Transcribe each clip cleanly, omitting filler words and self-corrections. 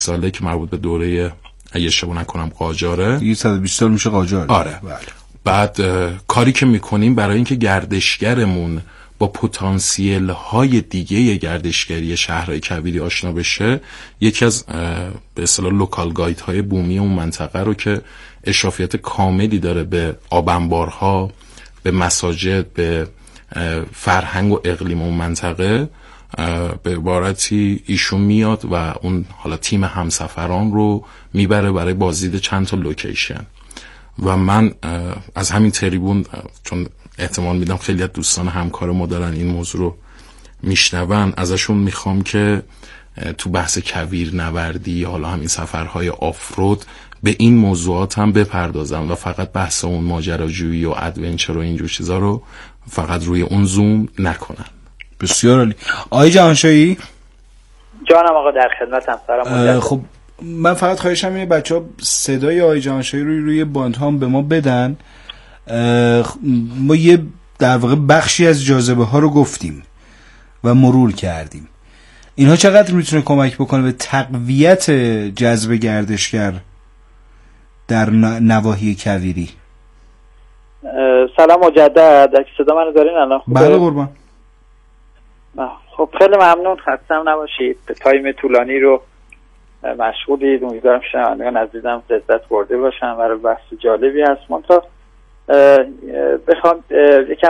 ساله که مربوط به دوره اگه اشتباه نکنم قاجاره. دیگه 120 سال میشه قاجار. آره. بله. بعد کاری که میکنیم برای اینکه گردشگرمون با پتانسیل های دیگه گردشگری شهرهای کویری آشنا بشه، یکی از به اصطلاح لوکال گاید های بومی اون منطقه رو که اشرافیت کاملی داره به آبنبارها، به مساجد، به فرهنگ و اقلیم اون منطقه، به عبارتی ایشون میاد و اون حالا تیم همسفران رو میبره برای بازدید چند تا لوکیشن. و من از همین تریبون، چون احتمال میدم خیلی از دوستان همکار ما دارن این موضوع رو میشنون، ازشون میخوام که تو بحث کویر نوردی، حالا همین سفرهای آفرود، به این موضوعات هم بپردازم و فقط بحث اون ماجراجویی و ادونچر و اینجور چیزا رو فقط روی اون زوم نکنن. بسیار عالی. آقای جهانشاهی؟ جانم آقا، در خدمتم. سلام. خب من فقط خواهشم اینه بچه‌ها صدای آقای جهانشاهی روی باندهام به ما بدن. ما یه در واقع بخشی از جاذبه ها رو گفتیم و مرور کردیم. اینها چقدر میتونه کمک بکنه به تقویت جذب گردشگر در نواحی کویری؟ سلام مجدد. اگه صدا منو دارین الان خوبه؟ بله قربان. خب خیلی ممنون، خستم نباشید. تایم طولانی رو مشغولید. امیدوارم شنوندگان عزیزم لذت برده باشن. برای بحث جالبی هست. منتها بخوام یکم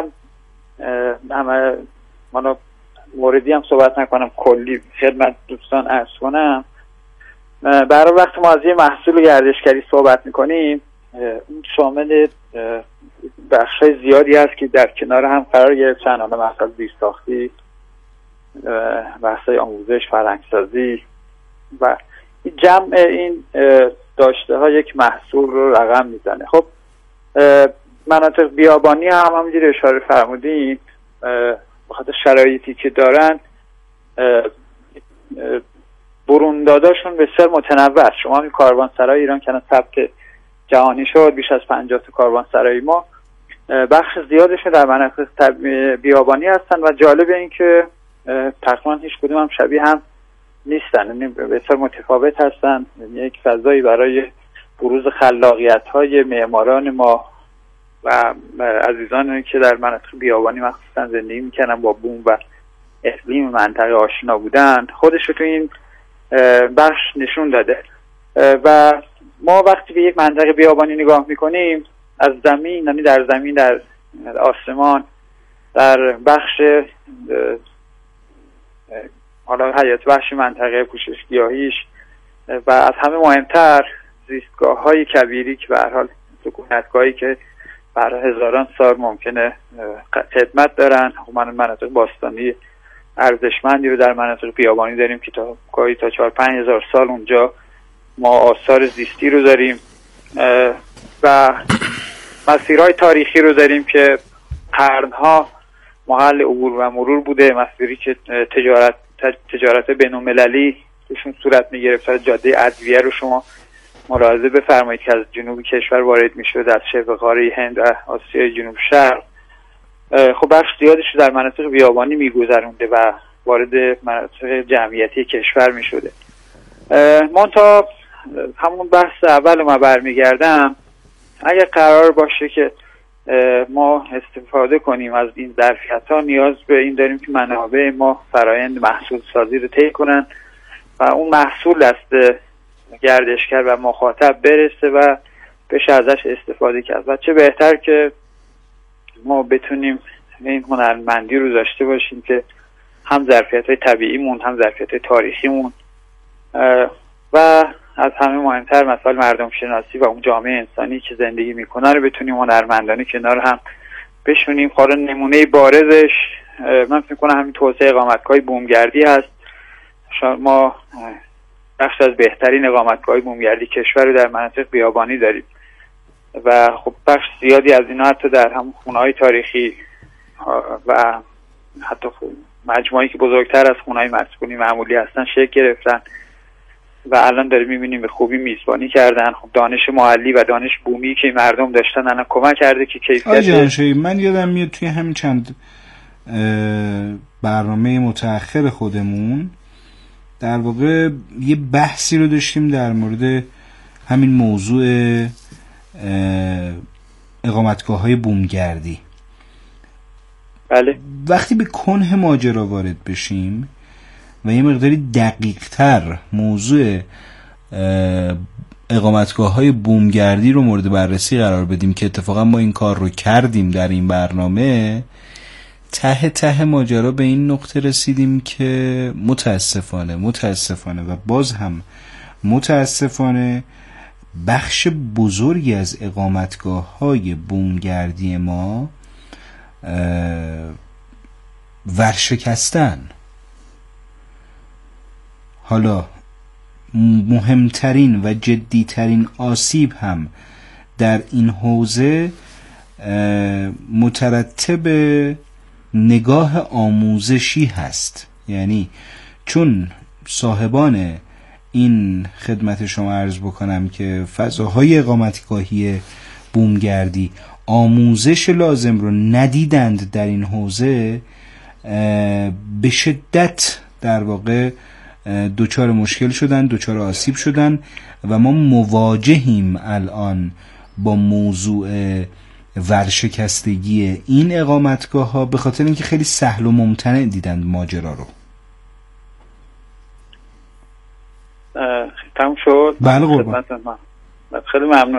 منو موردی هم صحبت نکنم، کلی خدمت دوستان عرض کنم. برای وقت ما از یه محصول گردشگری صحبت میکنیم، اون شامل بخشای زیادی هست که در کنار هم قرار گرفتن. حالا مثلا زیرساختی، بحثای آموزش، فرهنگسازی و جمع این داشته ها یک محصول رو رقم میزنه. خب مناطق بیابانی هم همونجوری اشاره فرمودین، بخاطر شرایطی که دارن برونداداشون بسیار متنوع است. شما این کاروانسرای ایران که ثبت جهانی شد، بیش از 50 تا کاروانسرای ما بخش زیادشون در مناطق بیابانی هستن و جالب این که تقریبا هیچ کدوم هم شبیه هم نیستن، یعنی بسیار متفاوت هستن. یک فضایی برای بروز خلاقیت‌های معماران ما و عزیزانی که در مناطق بیابانی مخصوصا زندگی میکنن، با بوم و اقلیم منطقه آشنا بودن، خودش رو تو این بخش نشون داده. و ما وقتی به یک منطقه بیابانی نگاه میکنیم، از زمین، یعنی در زمین، در آسمان، در بخش حالا حیات وحش منطقه، پوشش گیاهیش و از همه مهمتر زیستگاه های کویری که به هر حال سکونتگاهی که برای هزاران سال ممکنه خدمت دارن. من مناطق باستانی ارزشمندی رو در مناطق بیابانی داریم که تا گاهی تا 4-5 هزار سال اونجا ما آثار زیستی رو داریم و مسیرهای تاریخی رو داریم که قرنها محل عبور و مرور بوده. مسیری که تجارت بین‌المللی توشون صورت می‌گرفت. جاده ادویه رو شما ملاحظه بفرمایید که از جنوب کشور وارد می‌شد، از شبه قاره هند و آسیای جنوب شرق. خب بخش زیادش رو در مناطق بیابانی می‌گذرونده و وارد مناطق جمعیتی کشور می‌شده. منتها همون بحث اول ما برمیگردم، اگر قرار باشه که ما استفاده کنیم از این ظرفیت‌ها، نیاز به این داریم که منابع ما فرایند محصول سازی رو طی کنن و اون محصول دست گردشگر و مخاطب برسه و بشه ازش استفاده کرد. و چه بهتر که ما بتونیم این هنرمندی رو داشته باشیم که هم ظرفیت‌های طبیعیمون، هم ظرفیت‌های تاریخیمون و از همه مهمتر مثلا مردم شناسی و اون جامعه انسانی که زندگی میکنه رو بتونیم هنرمندانه کنار هم بشونیم. حالا نمونه بارزش من فکر کنم همین توسعه اقامتگاه بومگردی هست. ما بخش از بهترین اقامتگاه بومگردی کشور رو در مناطق بیابانی داریم و خب بخش زیادی از اینا حتی در هم خونه‌های تاریخی و حتی مجموعه‌ای که بزرگتر از خونه‌های مسکونی معمولی هستن شکل گرفتن و الان داریم می‌بینیم به خوبی میزبانی کردن. خب دانش محلی و دانش بومی که مردم داشتن الان کمک کرده که کیفیت. من یادم میاد توی همین چند برنامه متأخر خودمون در واقع یه بحثی رو داشتیم در مورد همین موضوع اقامتگاه‌های بومگردی. بله. وقتی به کنه ماجرا وارد بشیم و یه مقداری دقیق‌تر موضوع اقامتگاه‌های بومگردی رو مورد بررسی قرار بدیم که اتفاقا ما این کار رو کردیم در این برنامه، ته ماجرا به این نقطه رسیدیم که متاسفانه و باز هم متاسفانه بخش بزرگی از اقامتگاه‌های بومگردی ما ورشکستن. حالا مهمترین و جدیترین آسیب هم در این حوزه مترتب نگاه آموزشی هست. یعنی چون صاحبان این خدمت شما عرض بکنم که فضاهای اقامتگاهی بومگردی آموزش لازم رو ندیدند در این حوزه، به شدت در واقع دوچار مشکل شدن، دوچار آسیب شدن و ما مواجهیم الان با موضوع ورشکستگی این اقامتگاه ها به خاطر اینکه خیلی سهل و ممتنع دیدند ماجرا رو. تموم شد؟ بله قربان. خیلی ممنون.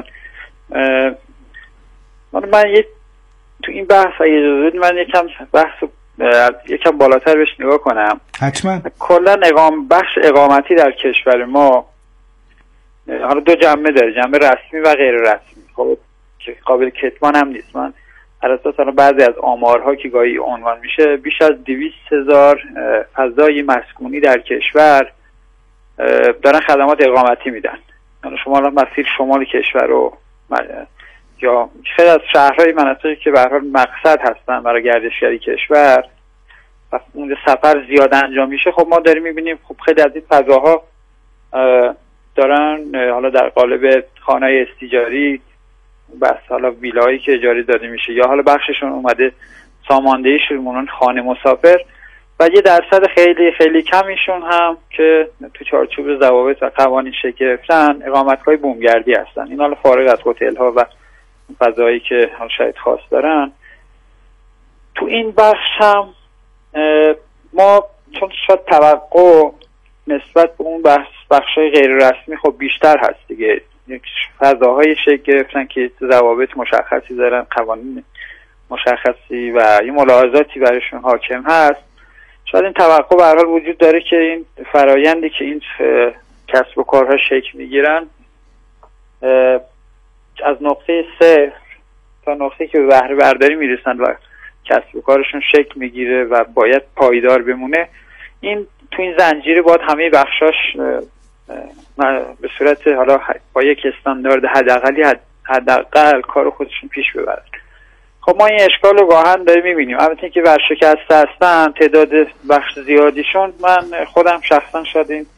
من تو این بحث اگه اجازه بدید من یکم بالاتر بهش نگاه کنم. حتما. کلا بخش اقامتی در کشور ما حالا دو جنبه داره، جنبه رسمی و غیر رسمی. خب که قابل کتمان هم نیست. من بر اساس بعضی از آمارها که گاهی عنوان میشه بیش از 200,000 فضای مسکونی در کشور دارن خدمات اقامتی میدن. یعنی شما الان مسیر شمال کشور رو یا خیلی از شهرهای مناطقی که به هر حال مقصد هستن برای گردشگری کشور و اونجا سفر زیاد انجام میشه، خب ما داریم میبینیم خب خیلی از این فضاها دارن حالا در قالب خانه‌های استیجاری، بس حالا ویلایی که اجاره داده میشه یا حالا بخششون اومده ساماندهیشون مونن خانه مسافر و یه درصد خیلی خیلی کمیشون هم که تو چارچوب ضوابط و قوانین شکل گرفتن اقامتگاه بومگردی هستن. این حالا فارغ از هتل ها و فضایی که حالا شاید خاص دارن. تو این بخش هم ما چون شاید توقع نسبت به اون بخشای غیر رسمی خب بیشتر هست دیگه، فضاهای شکل گرفتن که ضوابط مشخصی دارن، قوانین مشخصی و یه ملاحظاتی برایشون حاکم هست. شاید این توقع به هر حال وجود داره که این فرایندی که این کسب و کارها شکل میگیرن از نقطه صفر تا نقطه که به بهره برداری میرسن و کسب و کارشون شکل میگیره و باید پایدار بمونه، این تو این زنجیره باید همه بخشاش به صورت حالا با یک استاندارد حداقل کار خودشون پیش ببرن. خب ما این اشکال رو گاهن داریم میبینیم. البته که ورشکسته هستن تعداد بخش زیادیشون، من خودم شخصا شاید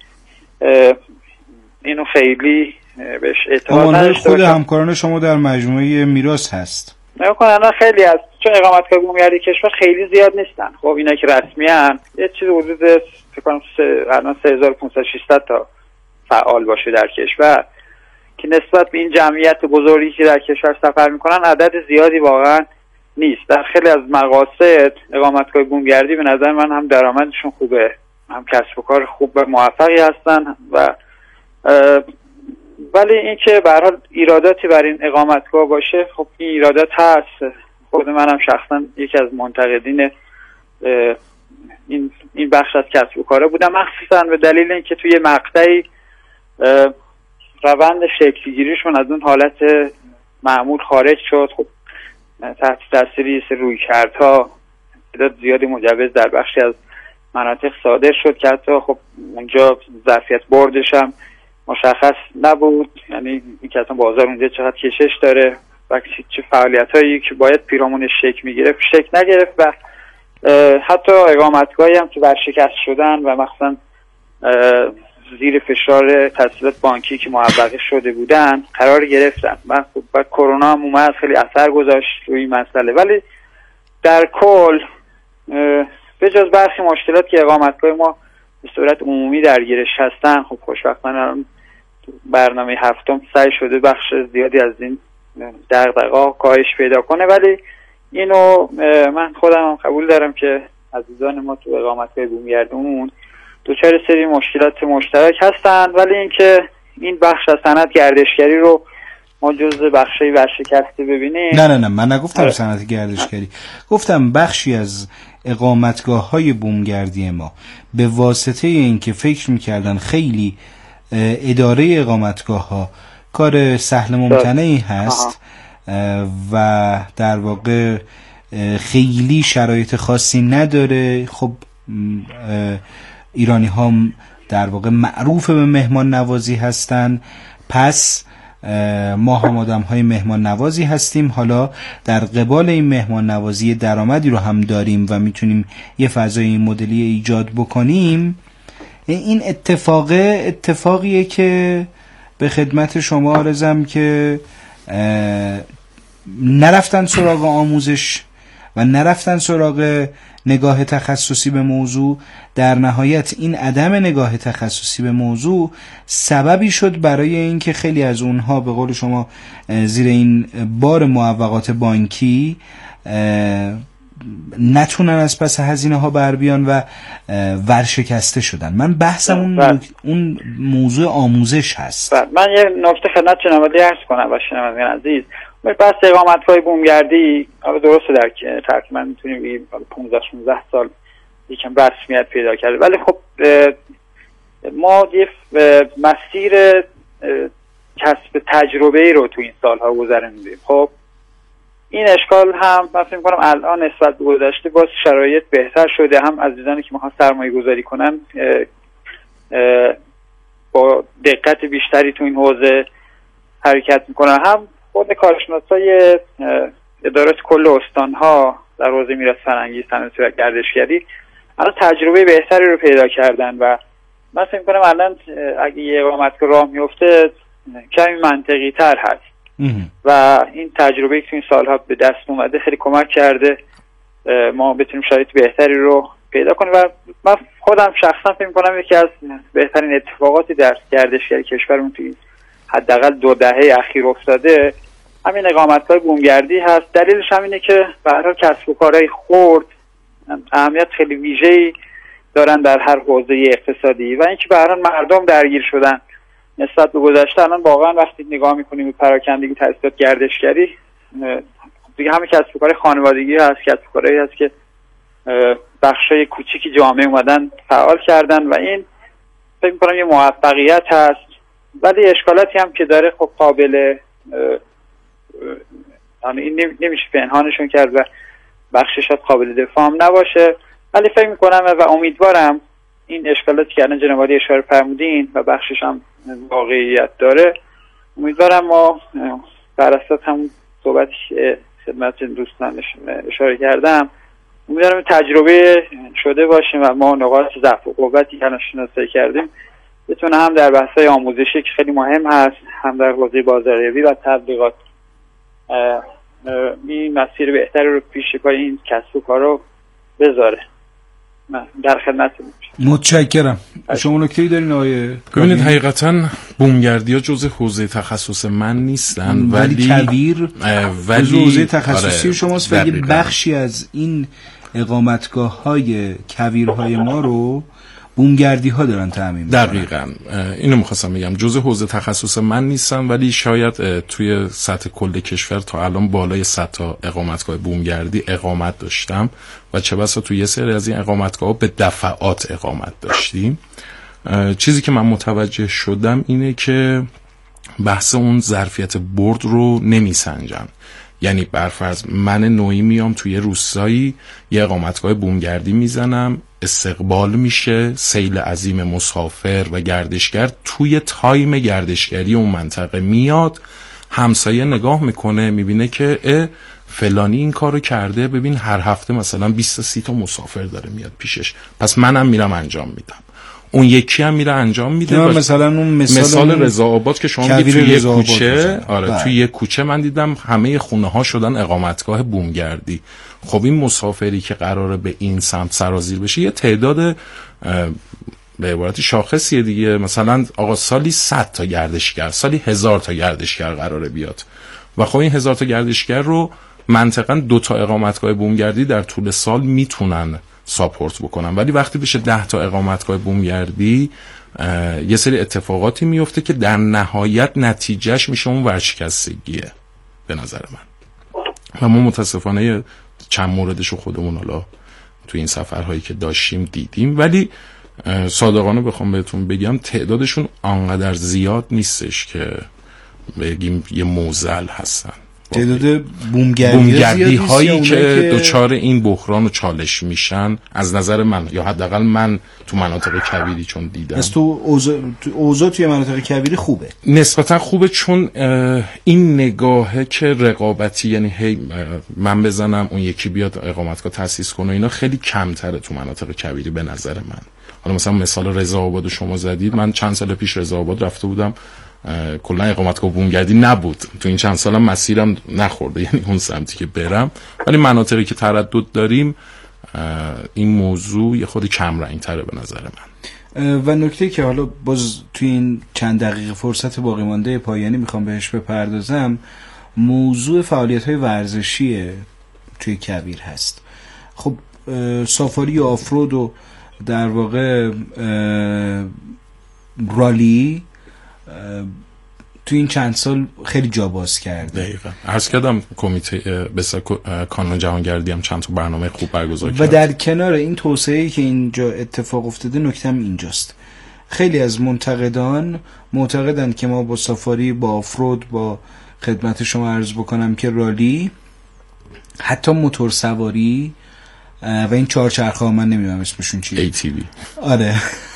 اینو خیلی بهش اعتماد نداشته خود همکاران شما در مجموعه میراث هست. نکنه خیلی از چون اقامتگاه بومگردی کشور خیلی زیاد نیستن. خب اینا که رسمی ان یه چیز حدود فکر کنم الان 3500 تا فعال باشه در کشور که نسبت به این جمعیت بزرگی که در کشور سفر میکنن عدد زیادی واقعا نیست. در خیلی از مقاصد اقامتگاه بومگردی به نظر من هم درآمدشون خوبه، هم کسب و کار خوب و موفقی هستن و ولی این که به هر حال ایراداتی بر این اقامتگاه باشه، خب این ایرادات هست. خود منم شخصا یکی از منتقدین این بخش از کسب و کاره بودم، مخصوصا به دلیل اینکه توی مقطعی روند شکل‌گیریشون از اون حالت معمول خارج شد. خب تحت تاثیر رویکردها تعداد زیادی مجوز در بخشی از مناطق صادر شد که حتی خب اونجا ظرفیت بردش هم مشخص نبود، یعنی اینکه اصلا بازار اونجا چقدر کشش داره و چه فعالیتایی که باید پیرامونش شکل میگرفت شکل نگرفت و حتی اقامتگاهی هم که ورشکست شدن و مثلا زیر فشار تسهیلات بانکی که معوقه شده بودن قرار گرفتن و کرونا هم اومد خیلی اثر گذاشت روی این مسئله. ولی در کل به جز برخی مشکلات که اقامتگاه ما به صورت عمومی درگیرش هستن. خب خوشبختانه برنامه هفتم سعی شده بخش زیادی از این دغدغه‌ها کاهش پیدا کنه، ولی اینو من خودم هم قبول دارم که عزیزان ما تو اقامتگاه بومگردیمون دوچار سری مشکلات مشترک هستن، ولی اینکه این بخش از صنعت گردشگری رو ما جزء بخشی ورشکسته ببینیم. نه من نگفتم صنعت گردشگری، گفتم بخشی از اقامتگاه‌های بومگردی ما به واسطه اینکه فکر می‌کردن خیلی اداره اقامتگاه‌ها کار سهل ممتنعی هست و در واقع خیلی شرایط خاصی نداره. خب ایرانی ها در واقع معروف به مهمان نوازی هستن، پس ما هم آدم های مهمان نوازی هستیم، حالا در قبال این مهمان نوازی درآمدی رو هم داریم و میتونیم یه فضای مدلی ایجاد بکنیم. این اتفاقیه که به خدمت شما عرضم که نرفتن سراغ آموزش و نرفتن سراغ نگاه تخصصی به موضوع. در نهایت این عدم نگاه تخصصی به موضوع سببی شد برای اینکه خیلی از اونها به قول شما زیر این بار معوقات بانکی نتونن از پس هزینه ها بر بیان و ورشکسته شدن. من بحثم اون موضوع آموزش هست. من یه نکته خدمت شنونده عرض کنم و شنوندگان عزیز، بحث اقامتگاه بومگردی درسته در تقریبا میتونیم بگیم 15-16 سال یکم رسمیت پیدا کرده، ولی خب ما یه مسیر کسب تجربه رو تو این سالها گذروندیم. خب این اشکال هم من فکر می‌کنم الان نسبت به گذشته باز شرایط بهتر شده، هم عزیزانی که میخوان سرمایه گذاری کنن با دقت بیشتری تو این حوزه حرکت میکنن، هم خود کارشناسای ادارات کل استانها در حوزه میراث فرهنگی، صنعت و گردشگری الان تجربه بهتری رو پیدا کردن و من فکر می‌کنم الان اگه یه اقامتگاه راه میفته کمی منطقی تر هست و این تجربه که تو این سالها به دست اومده خیلی کمک کرده ما بتونیم شرایط بهتری رو پیدا کنیم و من خودم شخصا فکر می‌کنم یکی از بهترین اتفاقاتی در گردشگری کشورمون توی حداقل 2 دهه اخیر افتاده همین اقامتگاه بومگردی هست. دلیلش همینه که به هر حال کسب و کارهای خرد اهمیت خیلی ویژه‌ای دارن در هر حوزه اقتصادی و اینکه به هر حال مردم درگیر شدن نسبت به گذشته. الان واقعا وقتی نگاه می‌کنیم به پراکندگی تأسیسات گردشگری دیگه همه کسب و کار خانوادگی هست، کسب و کارهایی هست که بخشای کوچیکی جامعه اومدن فعال کردن و این فکر می‌کنم یه موفقیت هست، ولی اشکالاتی هم که داره خب قابل این نمیشه پنهانشون کرد و بخشش قابل دفاع هم نباشه، ولی فکر میکنم و امیدوارم این اشکالاتی که الان جناب عالی اشاره فرمودین و بخشش هم واقعیت داره، امیدوارم ما بر اساس هم صحبتی خدمت دوستان اشاره کردم امیدوارم تجربه شده باشیم و ما نقاط ضعف و قوتی که الان شناسایی کردیم بتونه هم در بحث‌های آموزشی که خیلی مهم هست، هم در حوزه بازاریابی و تبلیغات این مسیر بهتری رو پیش پای این کسب و کار رو بذاره. من در خدمتتون. متشکرم. شما نکته‌ای دارین آقای؟ ببینید حقیقتا بومگردی‌ها جزء حوزه تخصص من نیستن، ولی کویر حوزه تخصصی شماست و یه بخشی از این اقامتگاه‌های کویرهای ما رو بومگردی ها دارن تامین میکنن. دقیقاً اینو میخواستم بگم، جزء حوزه تخصص من نیستم، ولی شاید توی سطح کل کشور تا الان بالای 100 تا اقامتگاه بومگردی اقامت داشتم و چه بسا توی یه سری از این اقامتگاه به دفعات اقامت داشتیم. چیزی که من متوجه شدم اینه که بحث اون ظرفیت برد رو نمیسنجن. یعنی برفرض من نوعی میام توی روستایی یه اقامتگاه بومگردی میزنم، استقبال میشه، سیل عظیم مسافر و گردشگر توی تایم گردشگری اون منطقه میاد، همسایه نگاه میکنه میبینه که فلانی این کارو کرده، ببین هر هفته مثلا 20-30 تا مسافر داره میاد پیشش، پس منم میرم انجام میدم. اون یکی هم میره انجام میده. مثلا اون مثال رضا آباد که شما میگید توی یه کوچه، توی یه کوچه من دیدم همه خونه ها شدن اقامتگاه بومگردی. خب این مسافری که قراره به این سمت سرازیر بشه یه تعداد به عبارتی شاخصیه دیگه. مثلا آقا سالی 100 تا گردشگر، سالی 1000 تا گردشگر قراره بیاد و خب این 1000 تا گردشگر رو منطقاً 2 تا اقامتگاه بومگردی در طول سال میتونن ساپورت بکنن، ولی وقتی بشه 10 تا اقامتگاه بومگردی یه سری اتفاقاتی میفته که در نهایت نتیجهش میشه اون ورشکستگیه به نظر من. و ما متاسفانه چند موردشو خودمون حالا تو این سفرهایی که داشتیم دیدیم، ولی صادقانه بخوام بهتون بگم تعدادشون آنقدر زیاد نیستش که بگیم یه معضل هستن. تعداد بومگردی هایی که دچار این بحران و چالش میشن از نظر من، یا حداقل من تو مناطق کویری چون دیدم. از تو اوضاع توی مناطق کویری خوبه، نسبتا خوبه، چون این نگاهه که رقابتی، یعنی هی من بزنم اون یکی بیاد اقامتگاه تأسیس کنه، اینا خیلی کمتره تو مناطق کویری به نظر من. حالا مثلا مثال رضا آباد شما زدید، من چند سال پیش رضا آباد رفته بودم، کلا اقامتگاه بومگردی نبود، تو این چند سالم مسیرم نخورده یعنی اون سمتی که برم، ولی مناطقی که تردد داریم این موضوع یه خود کم رنگ تره به نظر من. و نکته که حالا باز تو این چند دقیقه فرصت باقی مانده پایانی میخوام بهش بپردازم، موضوع فعالیت‌های ورزشی توی کویر هست. خب سافاری و آفرود و در واقع رالی تو این چند سال خیلی جا باز کرده. دقیقاً عرض کردم کمیته کانون جهانگردی هم چند تا برنامه خوب برگزار کرد. و در کنار این توسعه‌ای که اینجا اتفاق افتاده، نکته‌م اینجاست، خیلی از منتقدان معتقدند که ما با سافاری، با آفرود، با خدمت شما عرض بکنم که رالی، حتی موتور سواری و این چهارچرخه ها، من نمیدونم اسمشون چیه، ATV، آره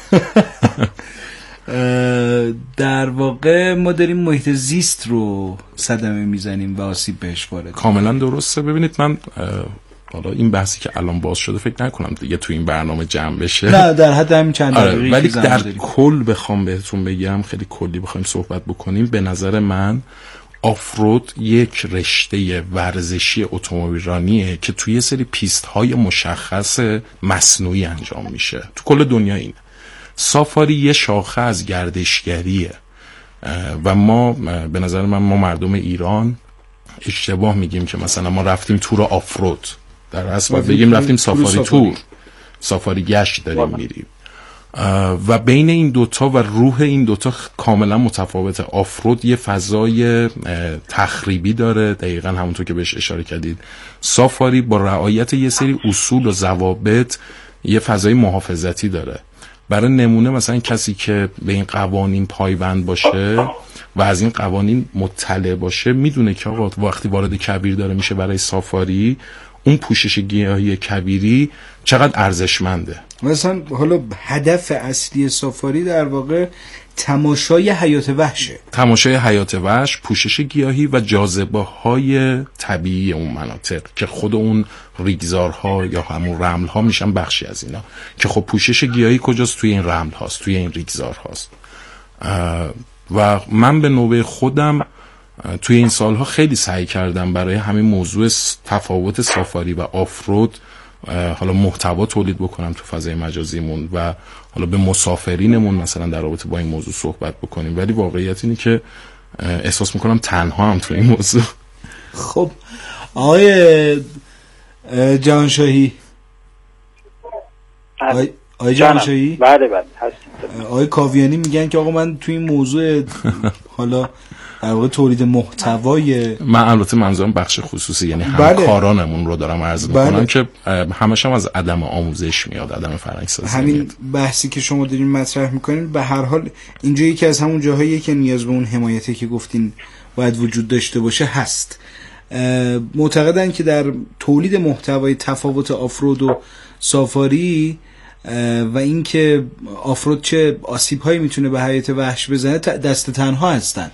در واقع ما داریم محیط زیست رو صدمه میزنیم و آسیب بهش وارد. کاملا درسته. ببینید من حالا این بحثی که الان باز شده فکر نکنم دیگه تو این برنامه جمع بشه، نه در حد همین چند دقیقه، ولی در کل بخوام بهتون بگم، خیلی کلی بخوایم صحبت بکنیم، به نظر من آفرود یک رشته ورزشی اتومبیلرانیه که توی یه سری پیست های مشخص مصنوعی انجام میشه تو کل دنیا. اینه سافاری یه شاخه از گردشگریه و ما به نظر من ما مردم ایران اشتباه میگیم که مثلا ما رفتیم تور آفرود، در اصل باید بگیم رفتیم سافاری تور، سافاری گشت داریم میریم و بین این دوتا و روح این دوتا کاملا متفاوته. آفرود یه فضای تخریبی داره، دقیقا همونطور که بهش اشاره کردید. سافاری با رعایت یه سری اصول و ضوابط یه فضای محافظتی داره. برای نمونه مثلا کسی که به این قوانین پایبند باشه و از این قوانین مطلع باشه میدونه که آقا وقتی وارد کویر داره میشه برای سافاری، اون پوشش گیاهی کویری چقدر ارزشمنده. مثلا حالا هدف اصلی سافاری در واقع تماشای حیات وحشه، تماشای حیات وحش، پوشش گیاهی و جاذبه های طبیعی اون مناطق که خود اون ریگزارها یا همون رمل ها میشن بخشی از اینا، که خب پوشش گیاهی کجاست؟ توی این رمل هاست، توی این ریگزار هاست. و من به نوبه خودم توی این سالها خیلی سعی کردم برای همین موضوع تفاوت سافاری و آفرود حالا محتوا تولید بکنم تو فضای مجازیمون و حالا به مسافرینمون مثلا در رابطه با این موضوع صحبت بکنیم، ولی واقعیت اینه که احساس میکنم تنها هم تو این موضوع. خب آقای جهانشاهی، آقای جهانشاهی، بله هستم. آقای کاویانی میگن که آقا من تو این موضوع حالا در واقع تولید محتوای، من البته منظورم بخش خصوصی یعنی همکارانمون رو دارم عرض میکنم که همش هم از عدم آموزش میاد، عدم فرهنگ‌سازی. همین بحثی که شما دارین مطرح میکنین به هر حال اینجا یکی از همون جاهاییه که نیاز به اون حمایتی که گفتین باید وجود داشته باشه هست. معتقدن که در تولید محتوای تفاوت آفرود و سافاری و اینکه آفرود چه آسیب‌هایی میتونه به حیات وحش بزنه دست تنها هستن.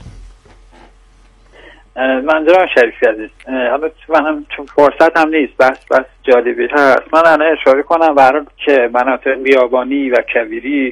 منظورم شریفی عزیز، حالا منم چون فرصت هم نیست، بس جالبی هست، من الان اشاره کنم برای که مناطق بیابانی و کویری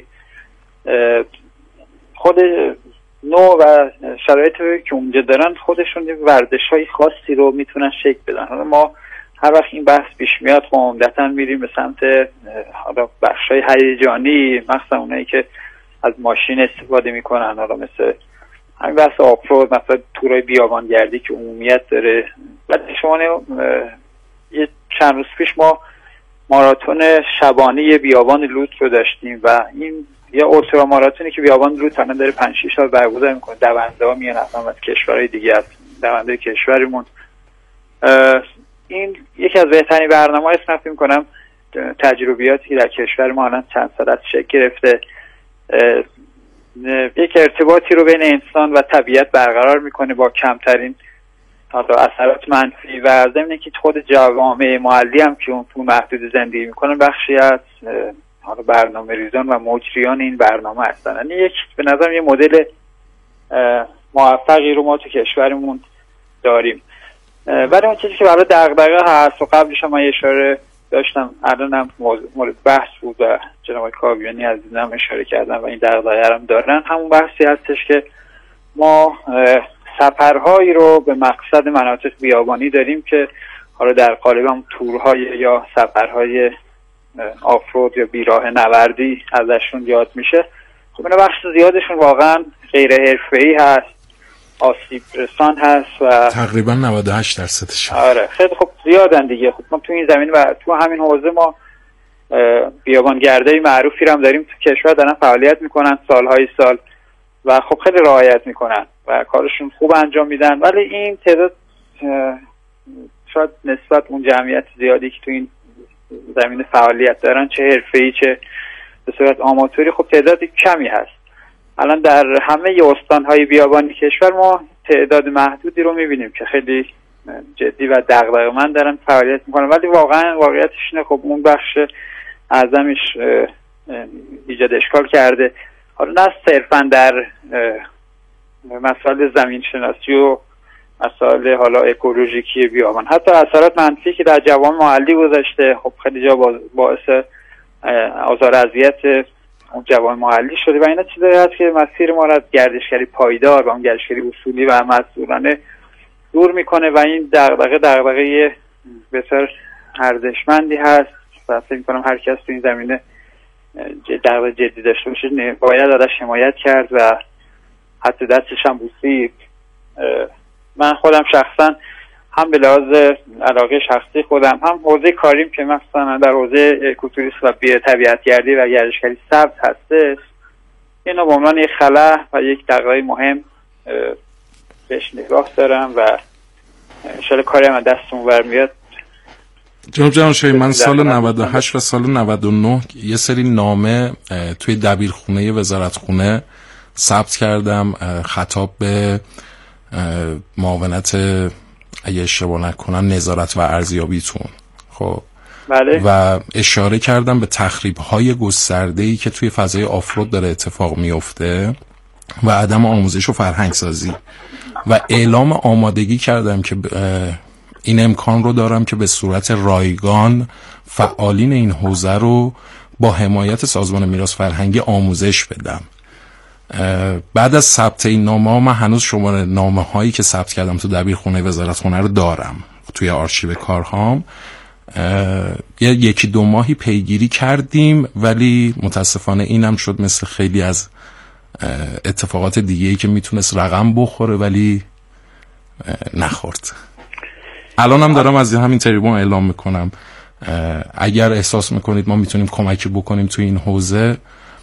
خود نوع و شرایطی که اونجا دارن خودشون ورزش‌های خاصی رو میتونن شکل بدن. حالا ما هر وقت این بحث پیش میاد خب عمدتاً میریم به سمت حالا بخشای هیجانی، مخصوصا اونایی که از ماشین استفاده میکنن، حالا مثل همین بحث آفرود، مثلا تورای بیابانگردی که عمومیت داره. بعد شما یه چند روز پیش ما ماراتون شبانه بیابان لوط رو داشتیم و این یه اولترا ماراتونی که بیابان لوط الان داره 5-6 سال برگزار میکنه. دونده ها میان اصلا از کشورهای دیگه، از دونده کشورمون. این یکی از بهترین برنامه‌ها است. فکر می‌کنم تجربیاتی که در کشور ما الان چند سال از شکل گرفته، یک ارتباطی رو بین انسان و طبیعت برقرار میکنه با کمترین اثرات منفی و ضمن که خود جوامع محلی هم که اون تو محدود زندگی میکنن بخشی از برنامه ریزان و مجریان این برنامه هستن. یعنی یک به نظرم یه مدل موفقی رو ما تو کشورمون داریم. ولی اون چیزی که برای دغدغه هست و قبلش هم من اشاره داشتم، الانم مورد بحث بود و جناب کاویانی عزیزم اشاره کردن و این دغدغه هم دارن، همون بحثی هستش که ما سفرهایی رو به مقصد مناطق بیابانی داریم که حالا در قالب هم تورهای یا سفرهای آفرود یا بیراه نوردی ازشون یاد میشه. خب اینا بخش زیادشون واقعا غیر حرفه‌ای هست، آسیب رسان هست و تقریبا 98%. آره خیلی خب زیادن دیگه. خب ما تو این زمین و تو همین حوزه ما بیابانگردای معروفی رو هم داریم تو کشور، دارن فعالیت میکنن سالهای سال و خب خیلی رعایت میکنن و کارشون خوب انجام میدن. ولی این تعداد شاید نسبت اون جمعیت زیادی که تو این زمین فعالیت دارن، چه حرفه‌ای چه به صورت آماتوری، خب تعداد کمی هست. الان در همه استان‌های بیابانی کشور ما تعداد محدودی رو می‌بینیم که خیلی جدی و دغدغه‌مند دارن فعالیت می‌کنن، ولی واقعا واقعیتش اینه خب اون بخش اعظمش ایجاد اشکال کرده. حالا نه صرفاً در مسائل زمین شناسی و مسائل حالا اکولوژیکی بیابان، حتی اثرات منفی که در جوامع محلی گذاشته خب خیلی جا باعث آزار اذیت اون جوامع محلی شده و اینا چیزایی هست که مسیر ما را از گردشگری پایدار و اون گردشگری اصولی و مسئولانه دور میکنه و این دغدغه بسیار ارزشمندی هست و فکر میکنم هر کس تو این زمینه دغدغه جدی داشته باشه باید ازش حمایت کرد و حتی دستش هم بوسید. من خودم شخصا هم به لحاظ علاقه شخصی خودم، هم حوزه کاریم که مثلا در حوزه اکوتوریسم و طبیعت‌گردی و گردشگری سبز هستش، اینو به عنوان یک خلأ و یک دغدغه مهم بهش نگاه دارم و انشالله کاری هم از دستمون برمیاد. جناب جهانشاهی، من سال 98 و سال 99 یه سری نامه توی دبیرخونه وزارتخونه ثبت کردم خطاب به معاونت اگه اشتباه نکنم نظارت و ارزیابیتون. خب بله. و اشاره کردم به تخریب‌های گسترده‌ای که توی فضای آفرود داره اتفاق میفته و عدم آموزش و فرهنگ سازی و اعلام آمادگی کردم که این امکان رو دارم که به صورت رایگان فعالین این حوزه رو با حمایت سازمان میراث فرهنگی آموزش بدم. بعد از ثبت این نامه‌ها من هنوز شماره نامه‌هایی که ثبت کردم تو دبیرخونه وزارتخونه رو دارم توی آرشیو کارهام. یکی دو ماهی پیگیری کردیم ولی متاسفانه اینم شد مثل خیلی از اتفاقات دیگه‌ای که میتونست رقم بخوره ولی نخورد. الان هم دارم از همین تریبون اعلام میکنم اگر احساس میکنید ما میتونیم کمکی بکنیم توی این حوزه،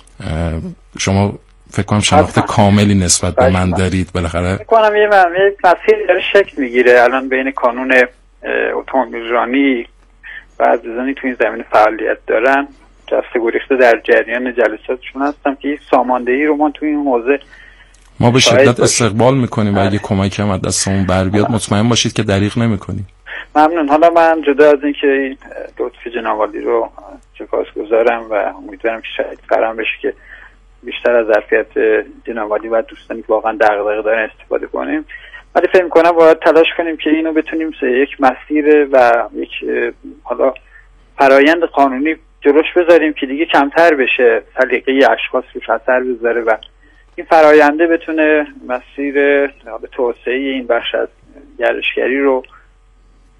شما فکر کنم شناخت کاملی نسبت به من دارید. بالاخره فکر کنم یه مسئله داره شکل میگیره الان بین کانون اتومبیلرانی و عزیزانی تو این زمینه فعالیت دارن جسته گریخته در جریان جلساتشون هستم که یک ساماندهی رو ما تو این حوزه ما به شدت استقبال میکنیم و اگه کمکی هم از دستمون بر بیاد مطمئن باشید که دریغ نمیکنیم. ممنون. حالا من جدا از اینکه این لطف جناب عالی رو سپاسگزارم و امیدوارم که شاید فرام بشه که بیشتر از ظرفیت جناب عالی و دوستانی که واقعا دغدغه دارن استفاده کنیم، ولی فکر می‌کنم باید تلاش کنیم که اینو بتونیم یک مسیر و یک حالا فرایند قانونی جلوش بذاریم که دیگه کمتر بشه سلیقه اشخاص روش اثر بذاره و این فراینده بتونه مسیر به توسعه این بخش از گردشگری رو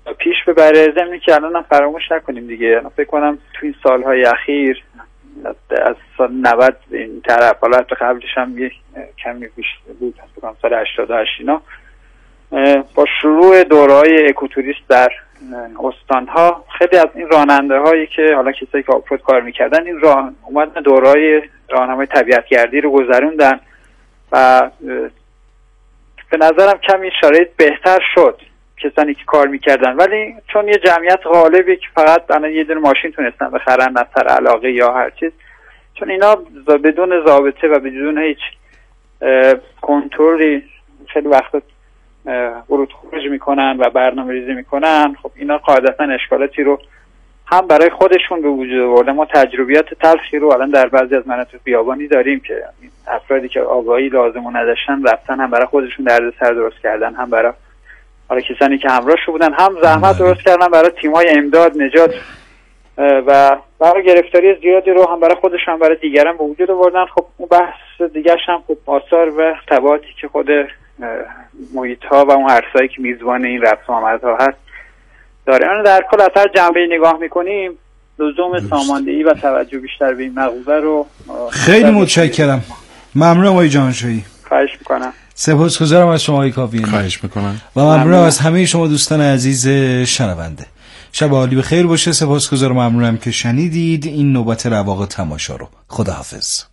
پیش ببره. ضمن که الان هم فراموش نکنیم دیگه، فکر کنم تو این سالهای اخیر از سال 90 این طرف، حالا حتی قبلش هم یک کمی بیشتر بود، فکر کنم سال 88 اینا، با شروع دوره‌های اکوتوریست در استانها خیلی از این راننده هایی که حالا کسایی که آفرود کار میکردن این اومدن دوره‌های راهنمای طبیعت‌گردی رو گذروندن و به نظرم کمی شرایط بهتر شد کسانی که کار میکردن، ولی چون یه جمعیت غالبی که فقط یه دونه ماشین تونستن بخرن از سر علاقه یا هر چیز، چون اینا بدون ضابطه و بدون هیچ کنترلی خیلی وقتا ورود خروج میکنن و برنامه ریزی میکنن، خب اینا قاعدتا اشکالاتی رو هم برای خودشون به وجود آورده. ما تجربیات تلخی رو الان در بعضی از مناطق بیابانی داریم که افرادی که آگاهی لازم نداشتن رفتن هم برای خودشون دردسر درست کردن، هم برای کسانی که همراهش بودن، هم زحمت درست کردن برای تیم‌های امداد نجات و برای گرفتاری زیادی رو هم برای خودشون هم برای دیگران به وجود آوردن. خب اون بحث دیگرش هم خب آثار و تبعاتی که خود محیط‌ها و اون عرصه‌ای که میزبان این رفت و آمدها هست داره. اون در کل از هر جنبه‌ای نگاه می‌کنیم لزوم ساماندهی و توجه بیشتر به این مقوله رو خیلی متشکرم. ممنونم آقای جهانشاهی. خواهش می‌کنم. سپاسگزارم از شما آقای کاویانی. خواهش می‌کنم. و ممنونم از همه شما دوستان عزیز شنونده. شب عالی بخیر باشه. سپاسگزارم، ممنونم که شنیدید این نوبت رواق تماشا رو. خداحافظ.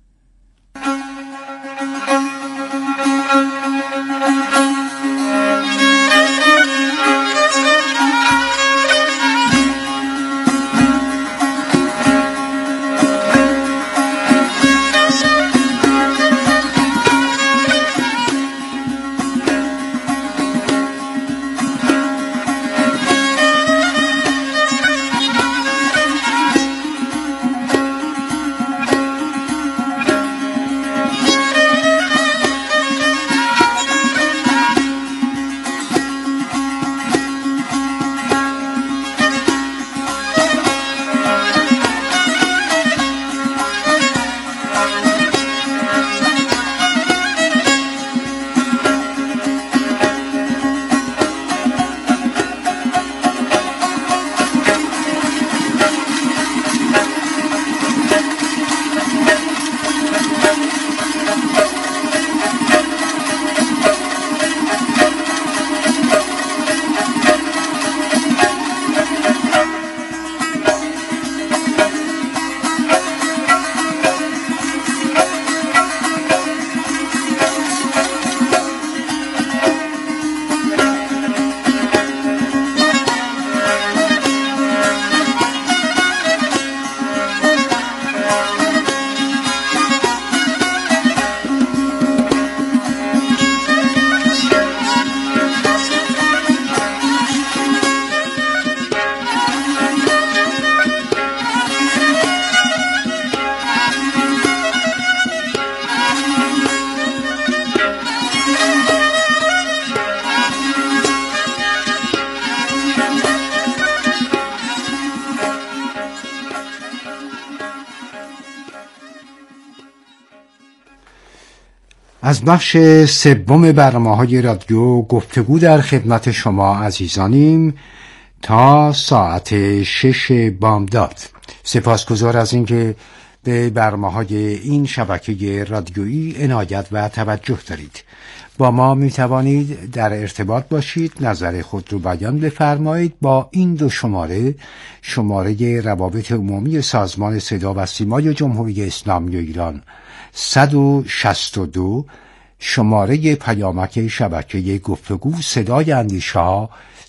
از بخش سوم برنامه‌های رادیو گفتگو در خدمت شما عزیزانیم تا ساعت 6 بامداد. سپاسگزار از اینکه به برنامه‌های این شبکه رادیویی عنایت و توجه دارید. با ما می توانید در ارتباط باشید، نظر خود رو بیان بفرمایید با این دو شماره روابط عمومی سازمان صدا و سیمای جمهوری اسلامی ایران 162، شماره پیامک شبکه گفتگو صدای اندیشه‌ها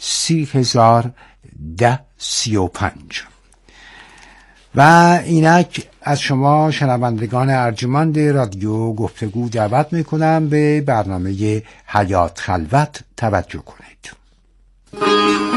301035. و اینک از شما شنوندگان ارجمند رادیو گفتگو دعوت میکنم به برنامه حیات خلوت توجه کنید.